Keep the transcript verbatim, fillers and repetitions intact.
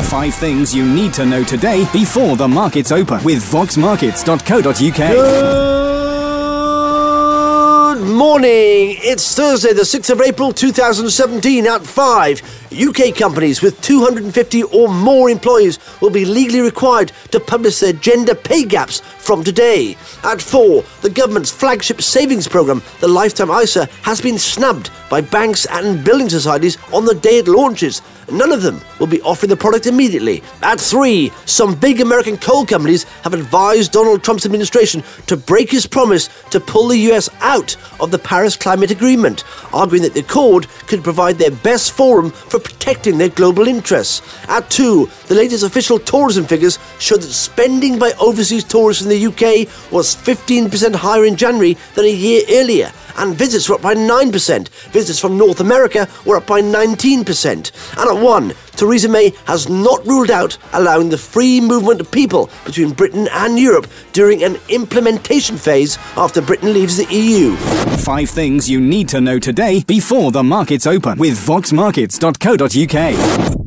Five things you need to know today before the markets open with vox markets dot co dot uk. Good morning. It's Thursday, the sixth of April, two thousand seventeen. At five, U K companies with two hundred fifty or more employees will be legally required to publish their gender pay gaps from today. At four, the government's flagship savings programme, the Lifetime I S A, has been snubbed by banks and building societies on the day it launches. None of them will be offering the product immediately. At three, some big American coal companies have advised Donald Trump's administration to break his promise to pull the U S out of the Paris Climate Agreement, arguing that the accord could provide their best forum for protecting their global interests. At two, the latest official tourism figures show that spending by overseas tourists in the U K was fifteen percent higher in January than a year earlier, and visits were up by nine percent. Visits from North America were up by nineteen percent. And at one, Theresa May has not ruled out allowing the free movement of people between Britain and Europe during an implementation phase after Britain leaves the E U. Five things you need to know today before the markets open with vox markets dot co dot uk.